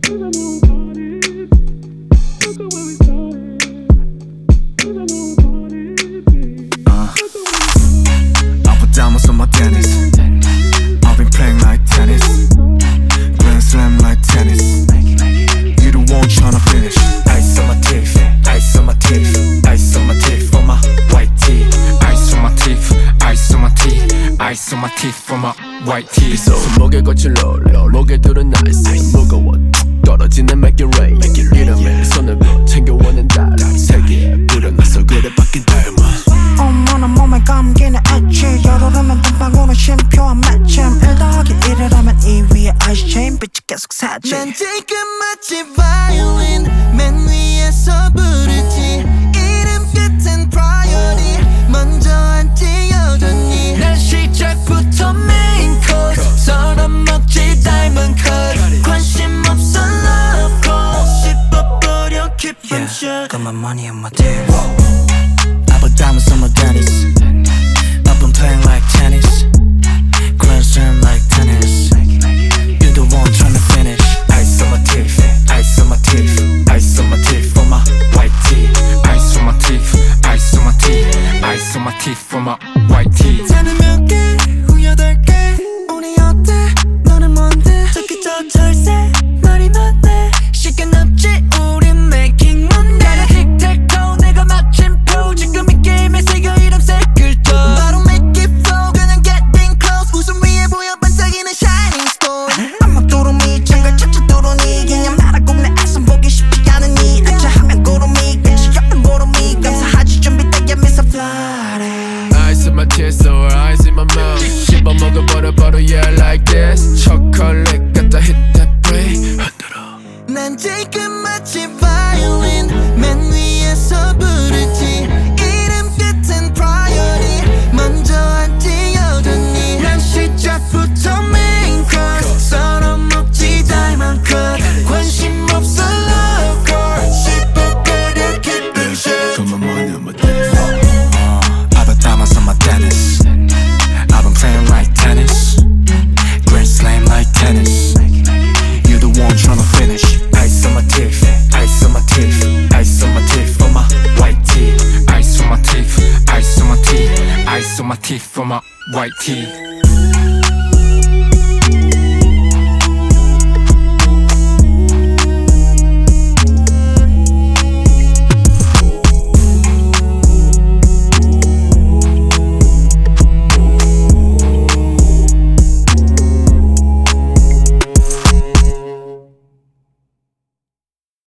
I put diamonds on my tennis. I've been playing like tennis. Grand slam like tennis. You the one tryna finish. Ice on my teeth, ice on my teeth, ice on my teeth for my white tee. Ice on my teeth, ice on my teeth, ice on my teeth for my white tee. 손목에 거친 롤 목에 두른 아이스 무거워 떨어지는 make it rain 이름에 손을 거 챙겨오는 달 세계에 뿌려놔서 그래 바뀐 diamond. 어머나 몸에 감기는 액체 열오르면 땀방울은 쉼표한 마침 1+1을 하면 2위에 아이스 체인 빛이 계속 사지. 난 지금 마치 바이올린 맨 위에서 부르지 이름 끝엔 priority 먼저 앉지 여전히 난 시작부터 메인 코스 서로 먹지 diamond cut 관심 없어 love call 씹어버려 깊은 shot. Got my money on my teeth. I put diamonds on my tennis. I've been playing like tennis. Grand slam like tennis. You the one tryna finish. Ice on my teeth, ice on my teeth, ice on my teeth for my white tee. Ice on my teeth, ice on my teeth, ice on my teeth for my white tee. 나는 몇 개, 후 8개 우리 어때, 너는 뭔데 저기 저 철새 말이 많네 시간 없지 우린 making money 나를 틱택토 내가 마침표 지금 이 게임에 새겨 이름 색을 떠 바로 make it flow 그냥 getting close 웃음 위에 보여 반짝이는 shining stone 암막 도루미 장갈 차차 도루니 그냥 말하고 내 아선 보기 쉽지 않으니 아차하면 구름이 끝이 없는 보름이 감사하지 준비되게 미소 flooding. Ice in my chest or ice in my mouth 씹어 먹어버려 바로 yeah like this 초콜릿 갖다 hit that break 흔들어. 난 지금 마치 바이올린 맨 위에서 부르지 이름 끝엔 priority 먼저 앉지 여전히 난 시작부터 main course 서로 먹지 diamond cut 관심 없어 love call 씹어버려 깊은 shot. Got my money on my tennis. I put diamonds on my tennis. I've been playing like tennis. Grand slam like tennis. You the one tryna finish. Ice on my teeth, ice on my teeth, ice on my teeth for my white tee. Ice on my teeth, ice on my teeth, ice on my teeth for my white tee.